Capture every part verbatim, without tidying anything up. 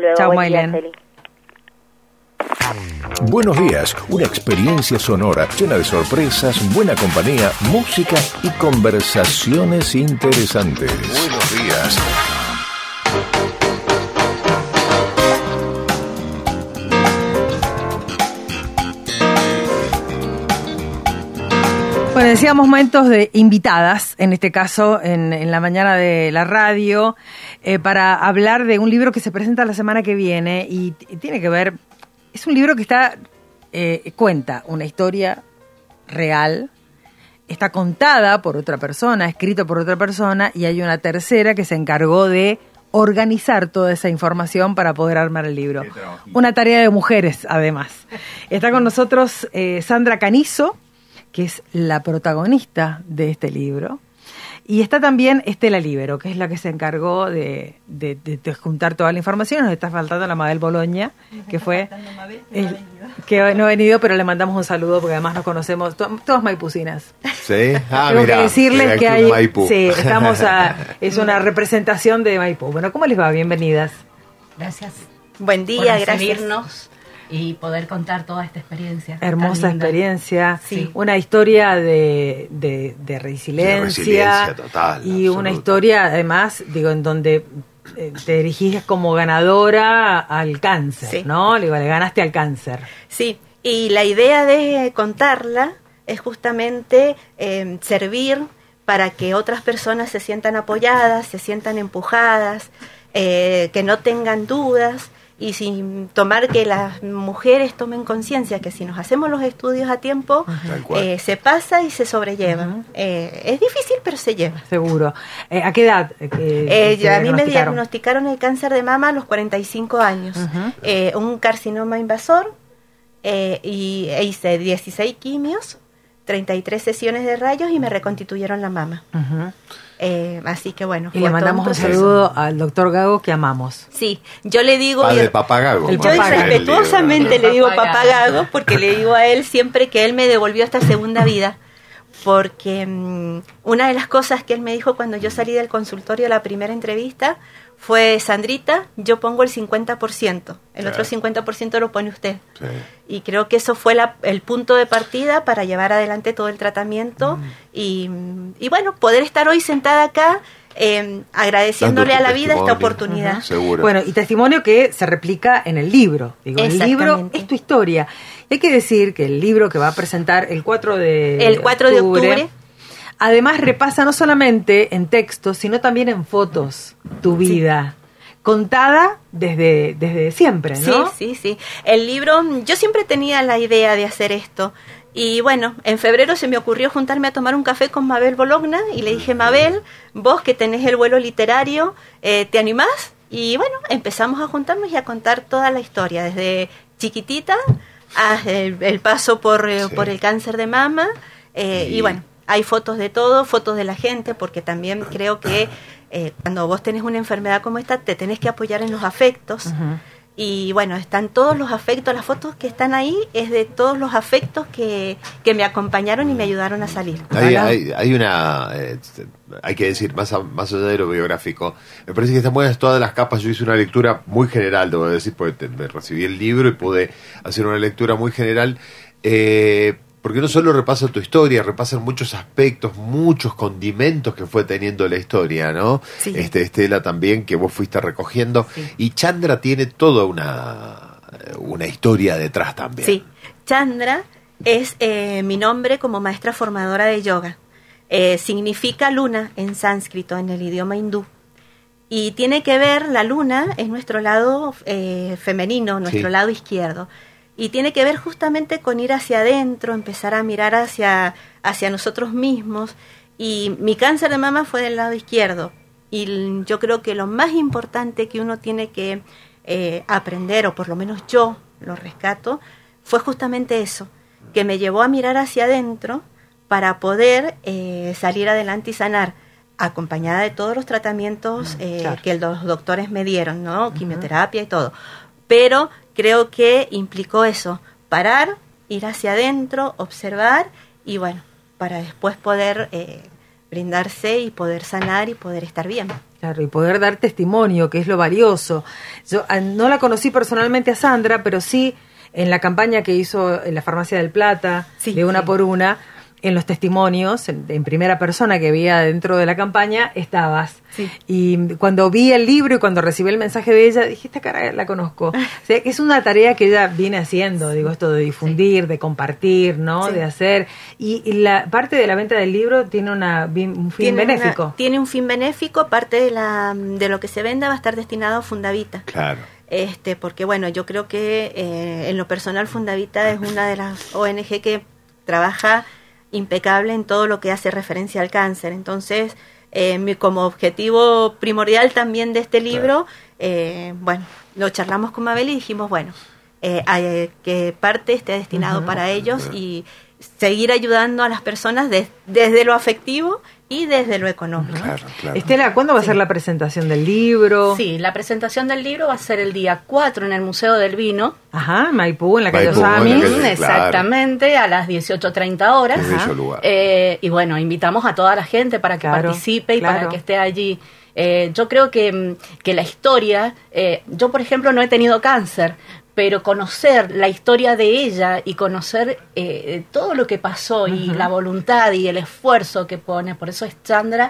luego. Chao, Buen día, Maylen. Celi. Buenos días, una experiencia sonora llena de sorpresas, buena compañía, música y conversaciones interesantes. Buenos días. Bueno, decíamos momentos de invitadas, en este caso en, en la mañana de la radio, eh, para hablar de un libro que se presenta la semana que viene y, y tiene que ver, es un libro que está eh, cuenta una historia real, está contada por otra persona, escrito por otra persona, y hay una tercera que se encargó de organizar toda esa información para poder armar el libro. Una tarea de mujeres, además. Está con nosotros eh, Sandra Canizo, que es la protagonista de este libro, y está también Estela Libero, que es la que se encargó de, de, de, de juntar toda la información. Nos está faltando la Mabel Boloña, que fue Mabel, el, que no ha venido, pero le mandamos un saludo porque además nos conocemos, to, todas maipucinas. Sí, ah, Tengo mirá, que decirles que hay, Maipú. sí, estamos a, es una representación de Maipú. Bueno, ¿cómo les va? Bienvenidas. Gracias. Buen día, por gracias. recibirnos y poder contar toda esta experiencia. Hermosa tan linda. experiencia, Sí. Una historia de, de, de resiliencia, De resiliencia total, y absoluta. una historia además, digo, en donde eh, te dirigís como ganadora al cáncer, Sí. ¿no? Digo, le ganaste al cáncer. Sí, y la idea de contarla es justamente eh, servir para que otras personas se sientan apoyadas, se sientan empujadas, eh, que no tengan dudas, y sin tomar que las mujeres tomen conciencia que si nos hacemos los estudios a tiempo, Tal cual. eh, se pasa y se sobrelleva. Ujú. Eh, es difícil, pero se lleva. Seguro. Eh, ¿A qué edad? Eh, Eh, te yo- a mí me diagnosticaron? diagnosticaron el cáncer de mama a los cuarenta y cinco años. Ujú. Eh, un carcinoma invasor, eh, y e hice dieciséis quimios, treinta y tres sesiones de rayos y me reconstituyeron la mama. Ujú. Eh, así que bueno. Y fue le mandamos todo un proceso. saludo al doctor Gago, que amamos. Sí, yo le digo... Padre yo- Papagago. El Yo papagago. irrespetuosamente El le digo papagago. papagago porque le digo a él siempre que él me devolvió esta segunda vida, porque mm, una de las cosas que él me dijo cuando yo salí del consultorio a la primera entrevista fue: Sandrita, yo pongo el cincuenta por ciento, el Sí. otro cincuenta por ciento lo pone usted. Sí. Y creo que eso fue la- el punto de partida para llevar adelante todo el tratamiento y, y bueno, poder estar hoy sentada acá eh, agradeciéndole Dando a tu la vida esta testimonio. oportunidad. Seguro. Bueno, y testimonio que se replica en el libro. Digo, el libro Exactamente. es tu historia. Y hay que decir que el libro que va a presentar el cuatro de El cuatro de octubre. además repasa no solamente en texto, sino también en fotos tu vida, contada desde, desde siempre, ¿no? Sí, sí, sí. El libro, yo siempre tenía la idea de hacer esto. Y bueno, en febrero se me ocurrió juntarme a tomar un café con Mabel Bologna y le dije: Mabel, vos que tenés el vuelo literario, eh, ¿te animás? Y bueno, empezamos a juntarnos y a contar toda la historia, desde chiquitita a el, el paso por, eh, Sí. por el cáncer de mama. eh, Y- y bueno, hay fotos de todo, fotos de la gente, porque también creo que eh, cuando vos tenés una enfermedad como esta, te tenés que apoyar en los afectos. Ujú. Y bueno, están todos los afectos, las fotos que están ahí es de todos los afectos que, que me acompañaron y me ayudaron a salir. Hay, hay, hay una, eh, hay que decir, más, a- más allá de lo biográfico, me parece que están buenas todas las capas. Yo hice una lectura muy general, debo decir, porque te- me recibí el libro y pude hacer una lectura muy general, eh, porque no solo repasa tu historia, repasan muchos aspectos, muchos condimentos que fue teniendo la historia, ¿no? Sí. Este, Estela también, que vos fuiste recogiendo, Sí. y Chandra tiene toda una, una historia detrás también. Sí, Chandra es eh, mi nombre como maestra formadora de yoga. Eh, significa luna en sánscrito, en el idioma hindú. Y tiene que ver, la luna es nuestro lado eh, femenino, nuestro Sí. lado izquierdo. Y tiene que ver justamente con ir hacia adentro, empezar a mirar hacia, hacia nosotros mismos. Y mi cáncer de mama fue del lado izquierdo. Y l- yo creo que lo más importante que uno tiene que eh, aprender, o por lo menos yo lo rescato, fue justamente eso, que me llevó a mirar hacia adentro para poder eh, salir adelante y sanar, acompañada de todos los tratamientos eh, Claro. que los doctores me dieron, ¿no? Quimioterapia y todo. Pero creo que implicó eso, parar, ir hacia adentro, observar y bueno, para después poder eh, brindarse y poder sanar y poder estar bien. Claro, y poder dar testimonio, que es lo valioso. Yo a, no la conocí personalmente a Sandra, pero sí en la campaña que hizo en la Farmacia del Plata, Sí, de Una sí. por Una, en los testimonios, en, en primera persona que veía dentro de la campaña, estabas. Sí. Y cuando vi el libro y cuando recibí el mensaje de ella, dije, esta cara la conozco. O sea, es una tarea que ella viene haciendo, digo, esto de difundir, de compartir, ¿no? Sí. De hacer. Y, y la parte de la venta del libro tiene una, un fin Tiene benéfico. una- tiene un fin benéfico, parte de, la, de lo que se venda va a estar destinado a Fundavita. Claro. Este, porque bueno, yo creo que eh, en lo personal Fundavita es una de las O N G que trabaja impecable en todo lo que hace referencia al cáncer. Entonces, eh, mi, como objetivo primordial también de este libro, eh, bueno, lo charlamos con Mabel y dijimos, bueno, eh, hay- que parte esté destinado Ujú. para ellos y seguir ayudando a las personas de- desde lo afectivo y desde lo económico. Claro, claro. Estela, ¿cuándo va a ser la presentación del libro? Sí, la presentación del libro va a ser el día cuatro en el Museo del Vino. Ajá, Maipú, en la calle Maipú, Osami. en la calle- Mm, claro. Exactamente, a las dieciocho treinta horas. Qué bello Ajá. lugar. Eh, y bueno, invitamos a toda la gente para que Claro, participe y claro. para que esté allí. Eh, yo creo que, mm, que la historia, eh, yo por ejemplo no he tenido cáncer, pero conocer la historia de ella y conocer eh, todo lo que pasó y la voluntad y el esfuerzo que pone, por eso es Sandra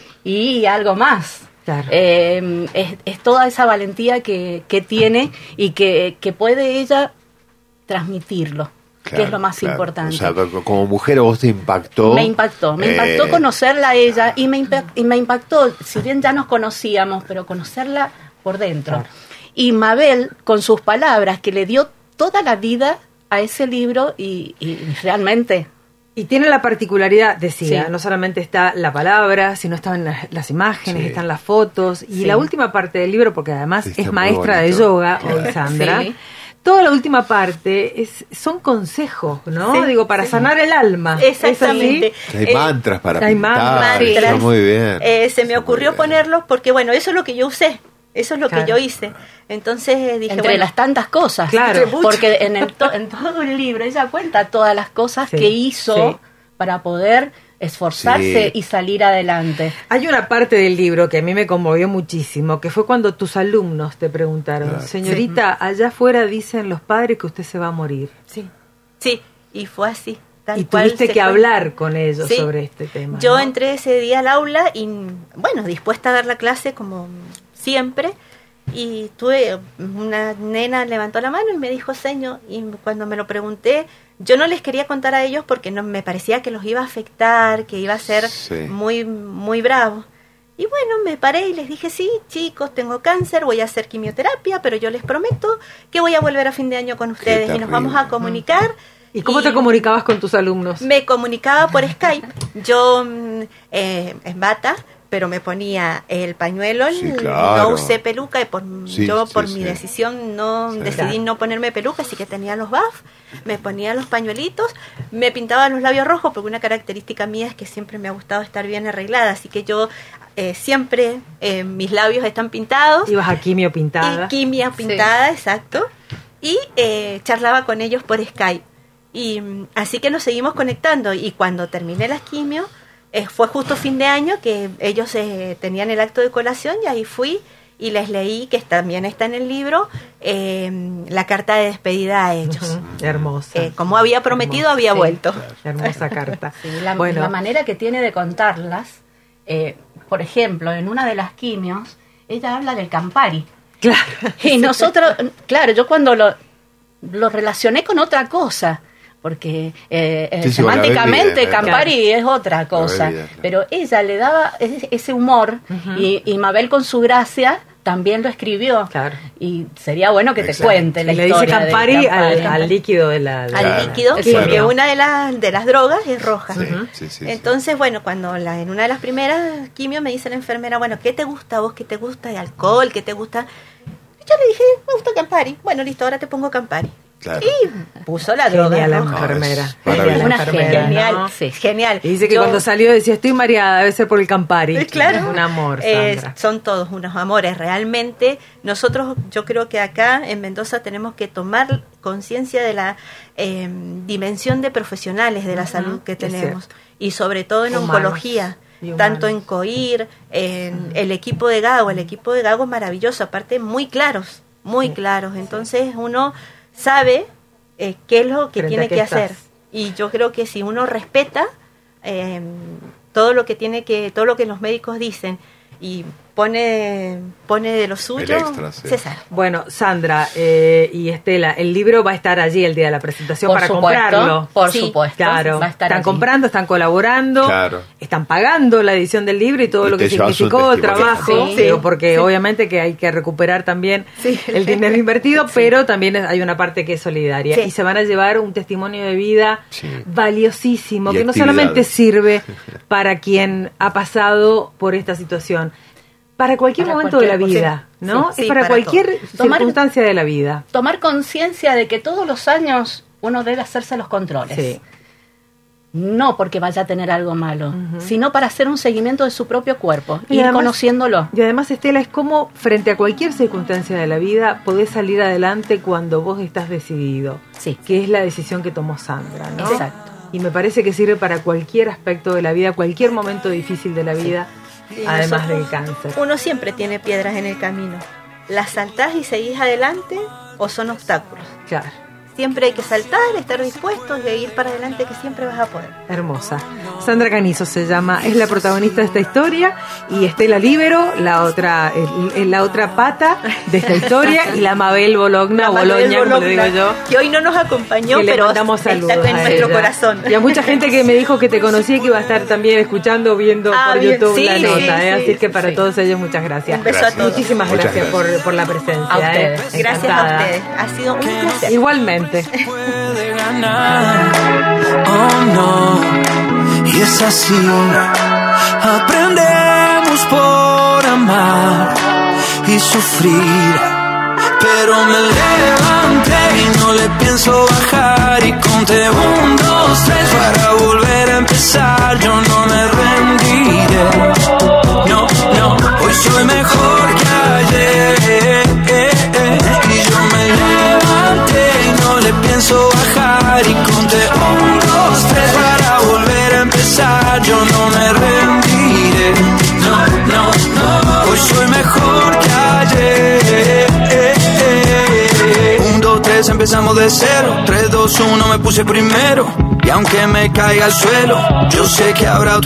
y algo más. Claro. Eh, es, es toda esa valentía que, que tiene y que, que puede ella transmitirlo, que Claro, es lo más claro. importante. O sea, como mujer, ¿a vos te impactó? Me impactó, me Eh, impactó conocerla a ella y me, impa- y me impactó, si bien ya nos conocíamos, pero conocerla por dentro. Claro. Y Mabel, con sus palabras, que le dio toda la vida a ese libro y, y realmente... Y tiene la particularidad, decía, Sí. no solamente está la palabra, sino están las, las imágenes, Sí. están las fotos. Y Sí. la última parte del libro, porque además Sí, está es muy maestra de bonito. yoga, Claro. hoy Sandra, Sí. toda la última parte es son consejos, ¿no? Sí, Digo, para sí. sanar el alma. ¿Es así? Exactamente. Hay Eh, mantras para hay pintar, mantras. está muy bien. Eh, se me Está muy ocurrió bien. ponerlos porque, bueno, eso es lo que yo usé. Eso es lo Claro. que yo hice. Entonces eh, dije, entre bueno, las tantas cosas. Claro. Entre muchas. Porque en, el to- en todo el libro ella cuenta todas las cosas Sí, que hizo sí. para poder esforzarse Sí. y salir adelante. Hay una parte del libro que a mí me conmovió muchísimo, que fue cuando tus alumnos te preguntaron, Claro. señorita, allá afuera dicen los padres que usted se va a morir. sí, sí, y fue así. Tal Y cual tuviste se que cuenta. hablar con ellos Sí. sobre este tema. Yo ¿no? entré ese día al aula y, bueno, dispuesta a dar la clase como siempre, y tuve una nena levantó la mano y me dijo seño, y cuando me lo pregunté, yo no les quería contar a ellos porque no me parecía que los iba a afectar, que iba a ser Sí. muy, muy bravo. Y bueno, me paré y les dije, sí, chicos, tengo cáncer, voy a hacer quimioterapia, pero yo les prometo que voy a volver a fin de año con ustedes y nos vamos a terrible. comunicar. ¿Y cómo te comunicabas con tus alumnos? Me comunicaba por Skype. Yo mm, eh, en bata, pero me ponía el pañuelo, Sí, el- claro. no usé peluca y por, Sí, yo sí, por sí. mi decisión no Sí. decidí Claro. no ponerme peluca, así que tenía los buff, me ponía los pañuelitos, me pintaba los labios rojos porque una característica mía es que siempre me ha gustado estar bien arreglada, así que yo eh, siempre eh, mis labios están pintados. Ibas a quimio pintada. Y quimia pintada, exacto. Y eh, charlaba con ellos por Skype. Y mm, así que nos seguimos conectando. Y cuando terminé las quimio, eh, fue justo fin de año que ellos eh, tenían el acto de colación y ahí fui y les leí, que también está en el libro, eh, la carta de despedida a ellos. Ujú, hermosa. Eh, como había prometido, Hermosa. había Sí, vuelto. hermosa carta. Sí, la, bueno, la manera que tiene de contarlas, eh, por ejemplo, en una de las quimios, ella habla del Campari. claro. Y nosotros, claro, yo cuando lo, lo relacioné con otra cosa, porque eh, eh, Sí, sí, con la semánticamente bebida, Campari es otra cosa, bebida, claro. pero ella le daba ese, ese humor y, y Mabel con su gracia también lo escribió. Claro. Y sería bueno que te Exacto. cuente la Y le dice historia de Campari, al, Campari. al líquido de la... de Al la- líquido, Claro. porque una de, las de las drogas es roja. Sí, sí, sí, sí. Entonces, bueno, cuando la, en una de las primeras quimio me dice la enfermera, bueno, ¿qué te gusta a vos? ¿Qué te gusta de alcohol? ¿Qué te gusta? Yo le dije, me gusta Campari. Bueno, listo, ahora te pongo Campari. Claro. Y puso la droga Genial la roja. enfermera. No, es maravilloso. Genial la Una enfermera, Genial, ¿no? Sí. genial. Y dice que Yo- cuando salió decía, estoy mareada, debe ser por el Campari. Eh, Claro. Es un amor, Eh, Sandra. son todos unos amores. Realmente, nosotros, yo creo que acá en Mendoza tenemos que tomar conciencia de la eh, dimensión de profesionales de la Ujú, salud que es tenemos. cierto. Y sobre todo en Humanos. oncología. tanto en COIR, en el equipo de Gago. El equipo de Gago es maravilloso, aparte muy claros, muy claros. Entonces uno sabe eh, qué es lo que Frente tiene a qué que estás. hacer. Y yo creo que si uno respeta eh, todo lo que tiene que, todo lo que los médicos dicen y pone pone de lo suyo, El extra, sí. César. Bueno, Sandra eh, y Estela, el libro va a estar allí el día de la presentación Por para supuesto, comprarlo. por Sí, supuesto. Claro, Va a estar están allí. comprando, están colaborando, Claro. están pagando la edición del libro y todo Y lo que te llevas un significó el testimonio trabajo, también. Sí. digo, porque Sí. obviamente que hay que recuperar también Sí. el dinero invertido, pero también hay una parte que es solidaria Sí. y se van a llevar un testimonio de vida Sí. valiosísimo, Y que no actividades. solamente sirve para quien ha pasado por esta situación, para cualquier Para momento de la cualquier- vida, sí, ¿no? sí, es para, para cualquier Tomar- circunstancia de la vida. Tomar conciencia de que todos los años uno debe hacerse los controles. Sí. No porque vaya a tener algo malo, sino para hacer un seguimiento de su propio cuerpo, Y ir además- conociéndolo. Y además, Estela, es como frente a cualquier circunstancia de la vida podés salir adelante cuando vos estás decidido, Sí. que es la decisión que tomó Sandra, ¿no? Exacto. Y me parece que sirve para cualquier aspecto de la vida, cualquier momento difícil de la vida, Sí, además del nosotros- cáncer. Uno siempre tiene piedras en el camino. ¿Las saltás y seguís adelante o son obstáculos? Claro, Siempre hay que saltar, estar dispuestos y ir para adelante, que siempre vas a poder. hermosa. Sandra Canizo se llama, es la protagonista de esta historia, y Estela Líbero, la otra, el- el- la otra pata de esta historia, y la Mabel Bologna, La o Manuel Boloña, como le digo Bologna, yo. que hoy no nos acompañó, Que le pero mandamos está saludos en a nuestro ella. corazón. Y a mucha gente que me dijo que te conocía y que iba a estar también escuchando, viendo Ah, por bien. YouTube Sí, la sí, nota. sí, ¿eh? Así sí, que para sí. todos ellos muchas gracias. Un beso a Gracias. todos. Muchísimas Muchas gracias, gracias. Por, por la presencia. A ¿eh? ustedes. Gracias a Encantada. ustedes. Ha sido un placer. Igualmente. Puede ganar, oh no, y es así, aprendemos por amar y sufrir, pero me levanté y no le pienso bajar y conté un, dos, tres para volver a empezar, yo no me rendiré, no, no, hoy soy mejor que ayer, y yo me levanté y no le pienso bajar y conté un, dos, tres para volver a empezar, yo no me rendiré, no, no, no, hoy soy mejor que ayer, un, dos, tres, empezamos de cero, tres, dos, uno, me puse primero, y aunque me caiga al suelo, yo sé que habrá